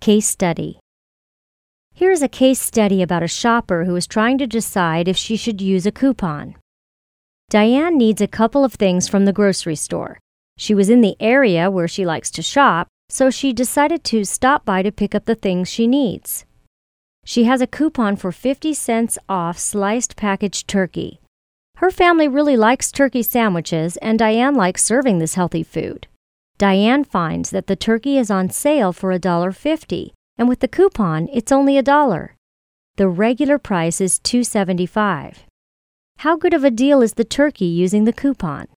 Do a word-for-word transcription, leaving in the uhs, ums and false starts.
Case study. Here is a case study about a shopper who is trying to decide if she should use a coupon. Diane needs a couple of things from the grocery store. She was in the area where she likes to shop, so she decided to stop by to pick up the things she needs. She has a coupon for fifty cents off sliced packaged turkey. Her family really likes turkey sandwiches, and Diane likes serving this healthy food. Diane finds that the turkey is on sale for one dollar fifty, and with the coupon, it's only a dollar. The regular price is two dollars and seventy-five cents. How good of a deal is the turkey using the coupon?